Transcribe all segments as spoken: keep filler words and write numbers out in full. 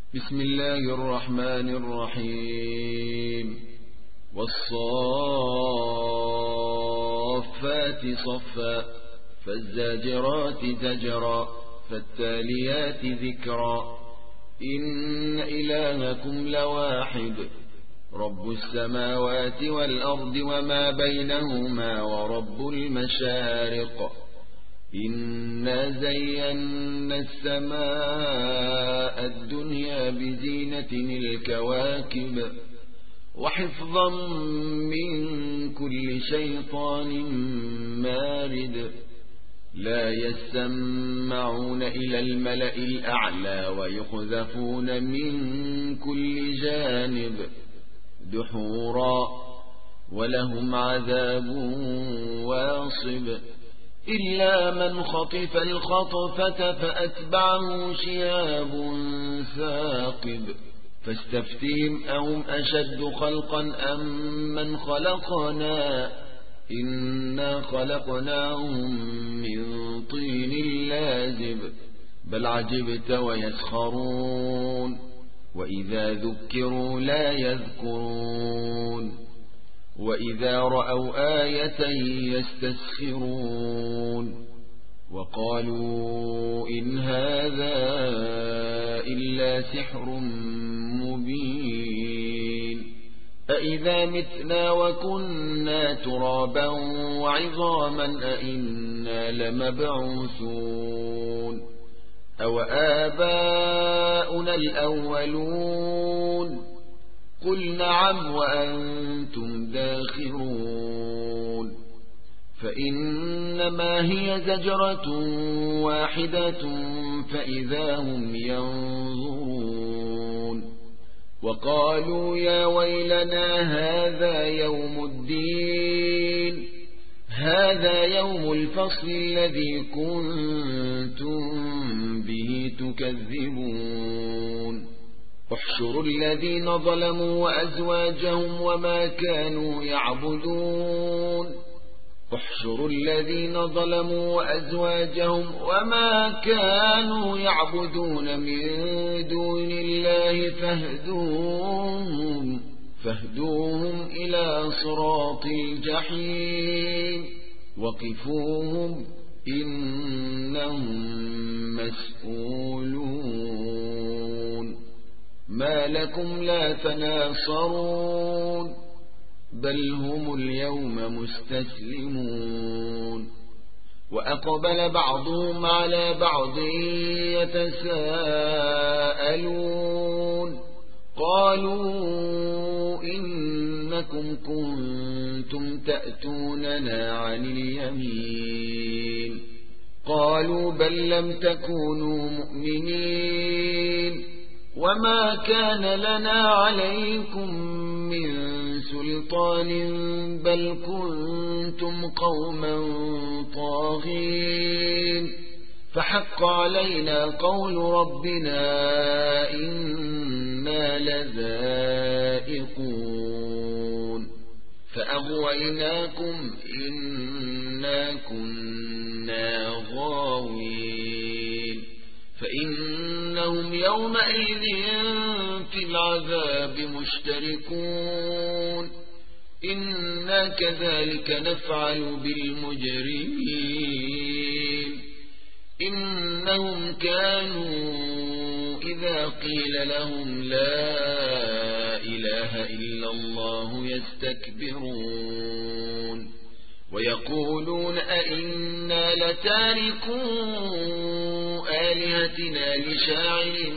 بسم الله الرحمن الرحيم والصافات صفا فالزاجرات زجرا فالتاليات ذكرا إن إلهكم لواحد رب السماوات والأرض وما بينهما ورب المشارق إنا زينا السماء الدنيا بزينة الكواكب وحفظا من كل شيطان مارد لا يسمعون إلى الملأ الأعلى ويقذفون من كل جانب دحورا ولهم عذاب واصب إلا من خطف الخطفة فأتبعه شهاب ثاقب فاستفتهم أهم أشد خلقا أم من خلقنا إنا خلقناهم من طين لازب بل عجبت ويسخرون وإذا ذكروا لا يذكرون وإذا رأوا آية يستسخرون وقالوا إن هذا إلا سحر مبين أإذا متنا وكنا ترابا وعظاما أإنا لمبعوثون أو آباؤنا الأولون قل نعم وأنتم داخرون فإنما هي زجرة واحدة فإذا هم ينظرون وقالوا يا ويلنا هذا يوم الدين هذا يوم الفصل الذي كنتم به تكذبون احشروا الذين ظلموا وأزواجهم وما كانوا يعبدون احشروا الذين ظلموا وأزواجهم وما كانوا يعبدون من دون الله فاهدوهم فاهدوهم إلى صراط الجحيم وقفوهم إنهم مسؤولون ما لكم لا تناصرون بل هم اليوم مستسلمون وأقبل بعضهم على بعض يتساءلون قالوا إنكم كنتم تأتوننا عن اليمين قالوا بل لم تكونوا مؤمنين وما كان لنا عليكم من سلطان بل كنتم قوما طاغين فحق علينا قول ربنا إنا لذائقون فأغويناكم إنا كنا غاوين فإنهم يومئذ في العذاب مشتركون إنا كذلك نفعل بالمجرمين إنهم كانوا إذا قيل لهم لا إله إلا الله يستكبرون ويقولون أئنا لتاركو آلهتنا لشاعر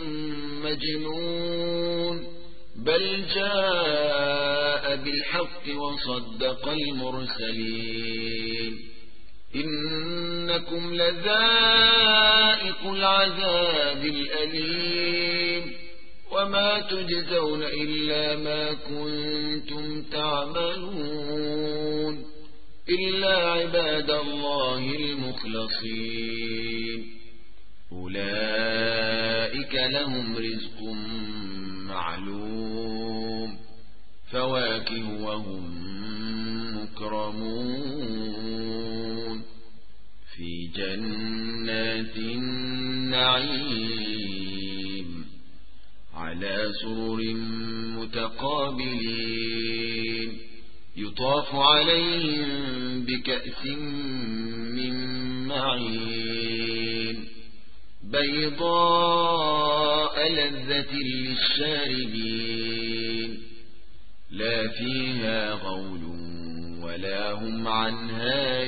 مجنون بل جاء بالحق وصدق المرسلين إنكم لذائق العذاب الأليم وما تجزون إلا ما كنتم تعملون إلا عباد الله المخلصين أولئك لهم رزق معلوم فواكه وهم مكرمون في جنات النعيم على سرر متقابلين يطاف عليهم بكأس من معين بيضاء لذة للشاربين لا فيها غول ولا هم عنها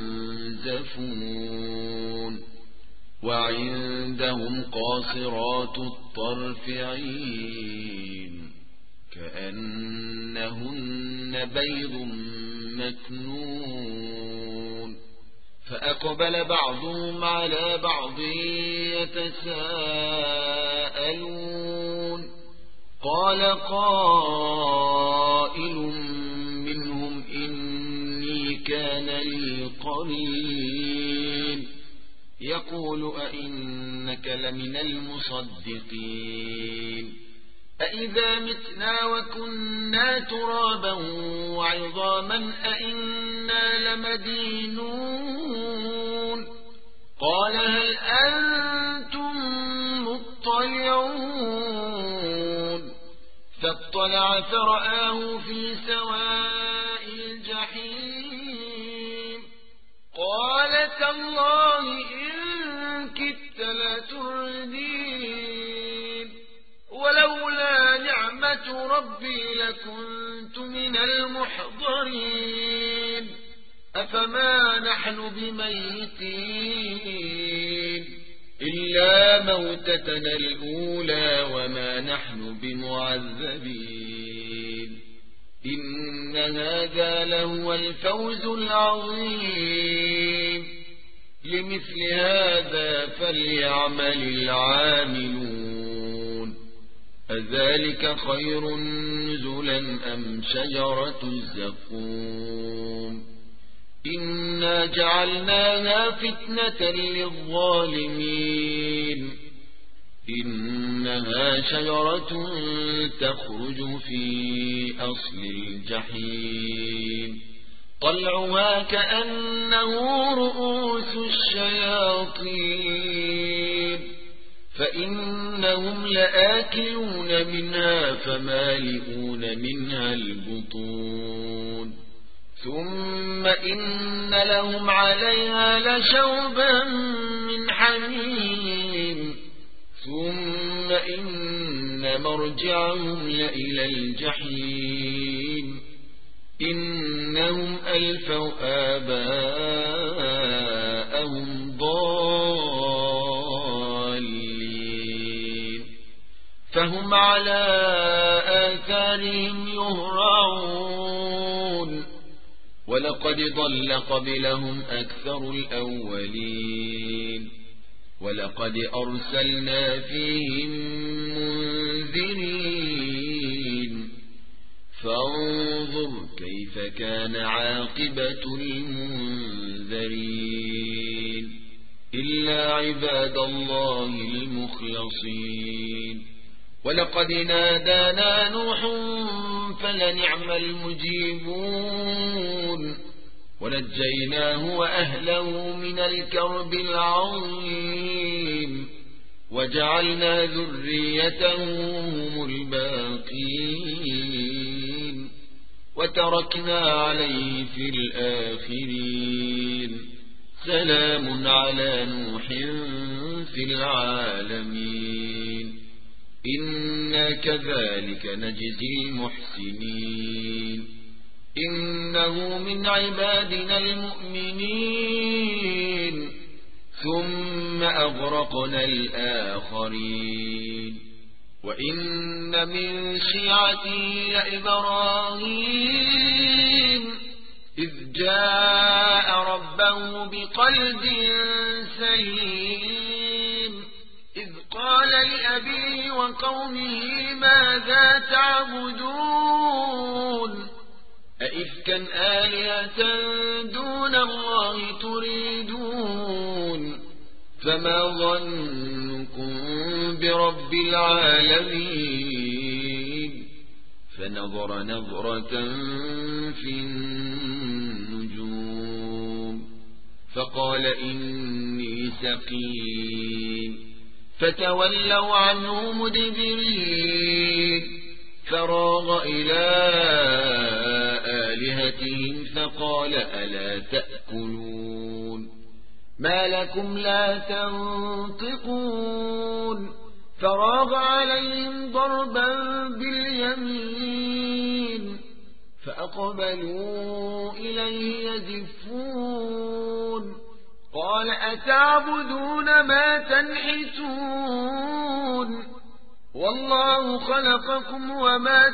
ينزفون وعندهم قاصرات الطرف عين كأنهن بيض مكنون فأقبل بعضهم على بعض يتساءلون قال قائل منهم إني كان لي قرين يقول أئنك لمن المصدقين أئذا متنا وكنا ترابا وعظاما أئنا لمدينون قال هل أنتم مطلعون فاطلع فرآه في سواء الجحيم قال تالله إن كدت لتردين ولولا نعمة ربي لكنت من المحضرين أفما نحن بميتين إلا موتتنا الأولى وما نحن بمعذبين إن هذا لهو الفوز العظيم لمثل هذا فليعمل العاملون أذلك خير نزلا أم شجرة الزقوم إنا جعلناها فتنة للظالمين إنها شجرة تخرج في أصل الجحيم طلعها كأنه رؤوس الشياطين فإنهم لآكلون منها فمالئون منها البطون ثم إن لهم عليها لشوبا من حميم ثم إن مرجعهم لإلى الجحيم إنهم ألفوا آباءهم ضالين فهم على آثارهم يهرعون ولقد ضل قبلهم أكثر الأولين ولقد أرسلنا فيهم منذرين فانظر كيف كان عاقبة المنذرين إلا عباد الله المخلصين ولقد نادانا نوح فلنعم المجيبون ونجيناه وأهله من الكرب العظيم وجعلنا ذريته هم الباقين وتركنا عليه في الآخرين سلام على نوح في العالمين إنا كذلك نجزي المحسنين إنه من عبادنا المؤمنين ثم أغرقنا الآخرين وإن من شيعته إبراهيم إذ جاء ربه بقلب سليم إذ قال لأبيه وقومه ماذا تعبدون أئفكا آلهة دون الله تريدون فما ظنكم برب العالمين فنظر نظرة في النجوم فقال إني سقيم فتولوا عنه مدبرين فراغ إلى آلهتهم فقال ألا تأكلون ما لكم لا تنطقون فراغ عليهم ضربا باليمين فأقبلوا إليه يزفون قال أتعبدون ما تنحتون والله خلقكم وما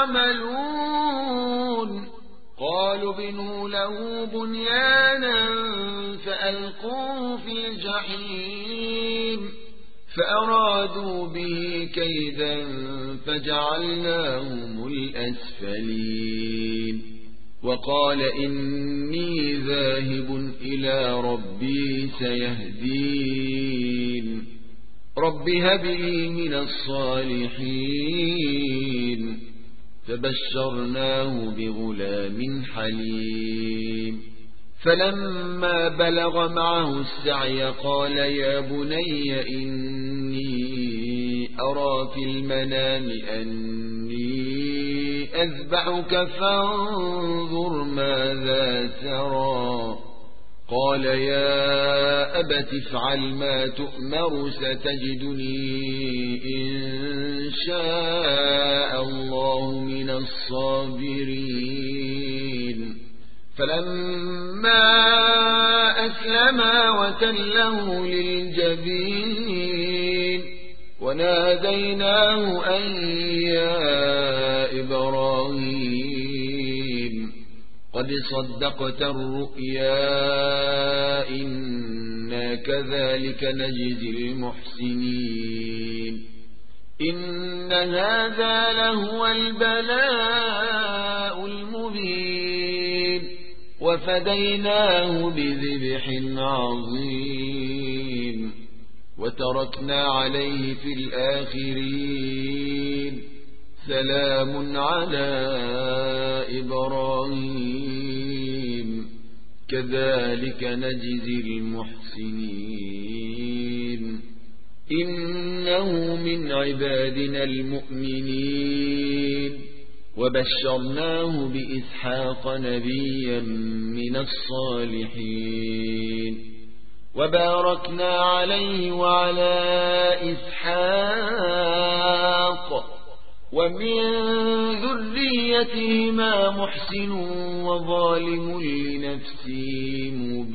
تعملون قالوا بنوا له بنيانا فألقوه في الجحيم فأرادوا به كيدا فجعلناهم الأسفلين وقال إني ذاهب إلى ربي سيهدين رب هب لي من الصالحين فبشرناه بغلام حليم فلما بلغ معه السعي قال يا بني إني أرى في المنام أني أذبحك فانظر ماذا ترى قال يا أبت افعل ما تؤمر ستجدني إن شاء الله من الصابرين فلما أسلما وتله للجبين وناديناه أن يا إبراهيم قد صدقت الرؤيا إنا كذلك نجزي المحسنين إن هذا لهو البلاء المبين وفديناه بذبح عظيم وتركنا عليه في الآخرين سلام على إبراهيم كذلك نجزي المحسنين إنه من عبادنا المؤمنين وبشرناه بإسحاق نبيا من الصالحين وباركنا عليه وعلى إسحاق ومن ذريتهما محسن وظالم لنفسه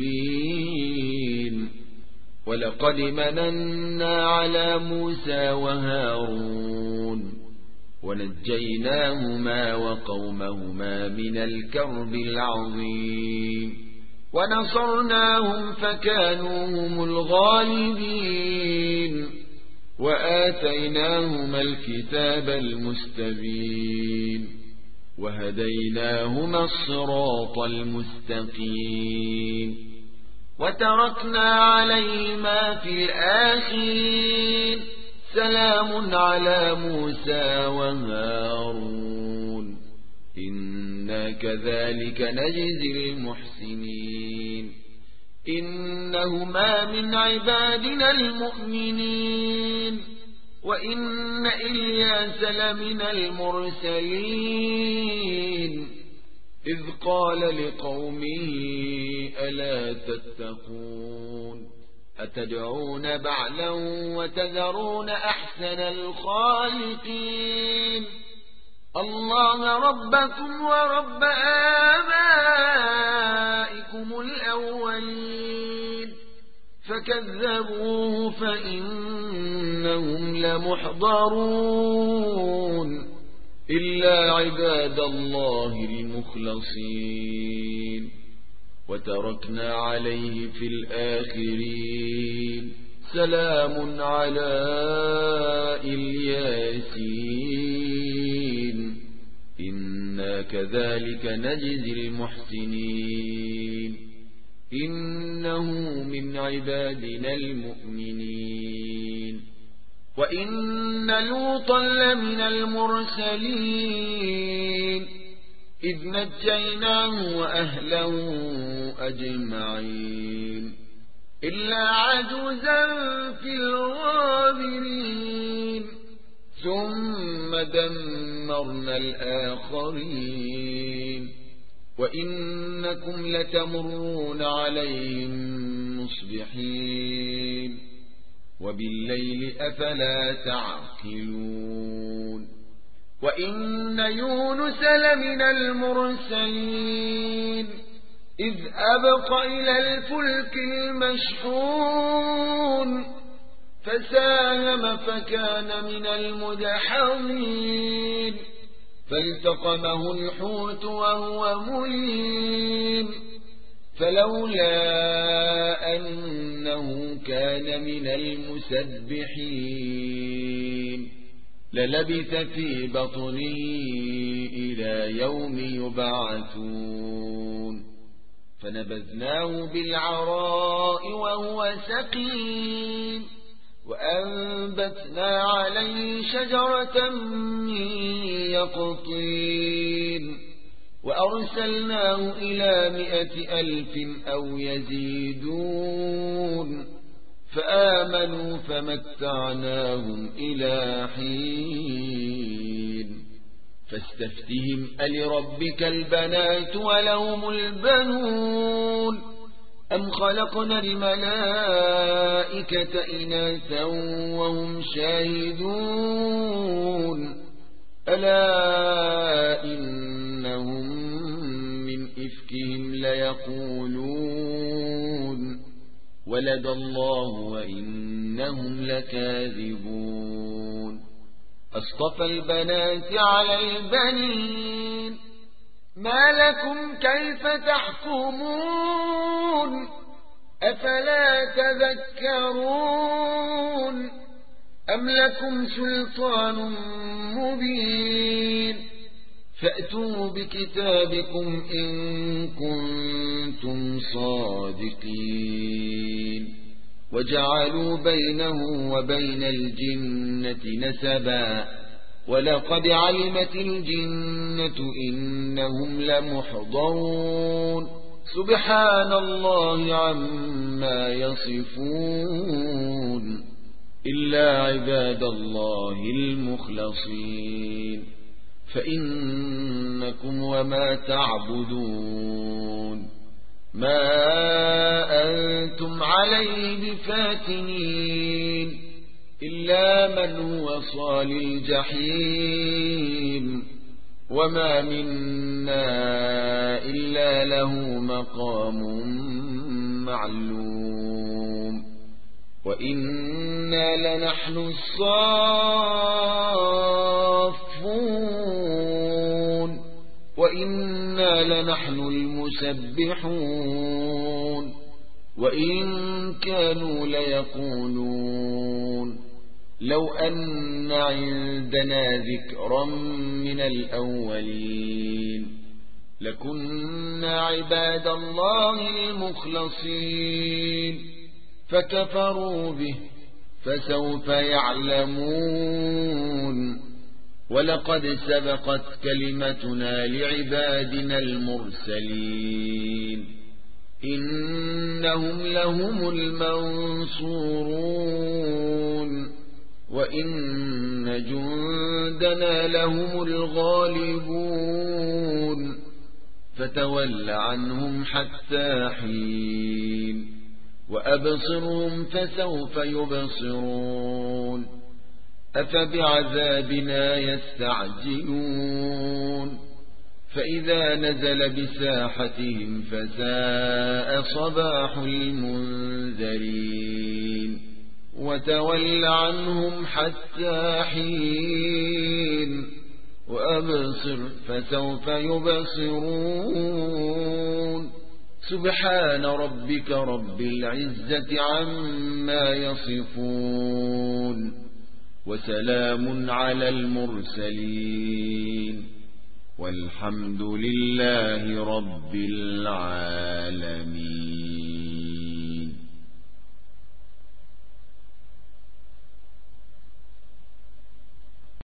مبين ولقد مننا على موسى وهارون ونجيناهما وقومهما من الكرب العظيم ونصرناهم فكانوا هم الغالبين وآتيناهما الكتاب المستبين وهديناهما الصراط المستقيم وتركنا عليهما في الآخرين سلام على موسى وهارون إنا كذلك نجزي المحسنين إنهما من عبادنا المؤمنين وإن إلياس لمن المرسلين إذ قال لقومه ألا تتقون أتدعون بعلا وتذرون أحسن الخالقين الله ربكم ورب آبائكم الأولين فكذبوه فإنهم لمحضرون إلا عباد الله المخلصين وتركنا عليه في الآخرين سلام على الياسين إنا كذلك نجزي المحسنين إنه من عبادنا المؤمنين وإن لوطا لمن المرسلين إذ نجيناه وأهله أجمعين إلا عجوزا في الغابرين ثم دمرنا الآخرين وإنكم لتمرون عليهم مصبحين وبالليل أفلا تعقلون وإن يونس لمن المرسلين إذ أبق إلى الفلك المشحون فساهم فكان من المدحضين فالتقمه الحوت وهو مليم فلولا أنه كان من المسبحين للبث في بطنه إلى يوم يبعثون فنبذناه بالعراء وهو سقيم وأنبتنا عليه شجرة من يقطين وأرسلناه إلى مائة ألف أو يزيدون فآمنوا فمتعناهم إلى حين فاستفتهم ألربك البنات ولهم البنون أم خلقنا الملائكة إناثا وهم شاهدون ألا إنهم من إفكهم ليقولون ولد الله وإنهم لكاذبون أصطفى البنات على البنين ما لكم كيف تحكمون أفلا تذكرون أم لكم سلطان مبين فأتوا بكتابكم إن كنتم صادقين وجعلوا بينه وبين الجنة نسبا ولقد علمت الجنة إنهم لمحضرون سبحان الله عما يصفون إلا عباد الله المخلصين فإنكم وما تعبدون ما أنتم عليه بفاتنين إلا من هو صال الجحيم وما منا إلا له مقام معلوم وإنا لنحن الصافون وإنا لنحن المسبحون وإن كانوا ليقولون لو أن عندنا ذكرا من الأولين لكنا عباد الله المخلصين فكفروا به فسوف يعلمون ولقد سبقت كلمتنا لعبادنا المرسلين إنهم لهم المنصورون وإن جندنا لهم الغالبون فتول عنهم حتى حين وأبصرهم فسوف يبصرون أفبعذابنا يستعجلون فإذا نزل بساحتهم فساء صباح المنذرين وتول عنهم حتى حين وأبصر فسوف يبصرون سبحان ربك رب العزة عما يصفون وسلام على المرسلين والحمد لله رب العالمين.